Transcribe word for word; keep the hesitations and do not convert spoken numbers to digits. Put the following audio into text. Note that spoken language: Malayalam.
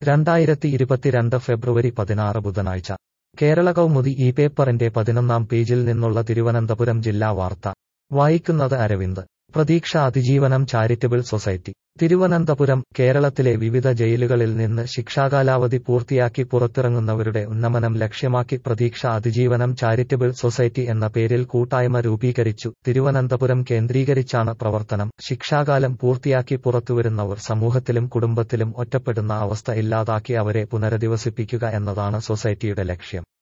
രണ്ടായിരത്തി ഇരുപത്തിരണ്ട് ഫെബ്രുവരി പതിനാറ് ബുധനാഴ്ച കേരള കൗമുദി ഈ പേപ്പറിന്റെ പതിനൊന്നാം പേജിൽ നിന്നുള്ള തിരുവനന്തപുരം ജില്ലാ വാർത്ത വായിക്കുന്നത് അരവിന്ദ്. പ്രതീക്ഷ അതിജീവനം ചാരിറ്റബിൾ സൊസൈറ്റി തിരുവനന്തപുരം. കേരളത്തിലെ വിവിധ ജയിലുകളിൽ നിന്ന് ശിക്ഷാകാലാവധി പൂർത്തിയാക്കി പുറത്തിറങ്ങുന്നവരുടെ ഉന്നമനം ലക്ഷ്യമാക്കി പ്രതീക്ഷ അതിജീവനം ചാരിറ്റബിൾ സൊസൈറ്റി എന്ന പേരിൽ കൂട്ടായ്മ രൂപീകരിച്ചു. തിരുവനന്തപുരം കേന്ദ്രീകരിച്ചാണ് പ്രവർത്തനം. ശിക്ഷാകാലം പൂർത്തിയാക്കി പുറത്തുവരുന്നവർ സമൂഹത്തിലും കുടുംബത്തിലും ഒറ്റപ്പെടുന്ന അവസ്ഥ ഇല്ലാതാക്കി അവരെ പുനരധിവസിപ്പിക്കുക എന്നതാണ് സൊസൈറ്റിയുടെ ലക്ഷ്യം.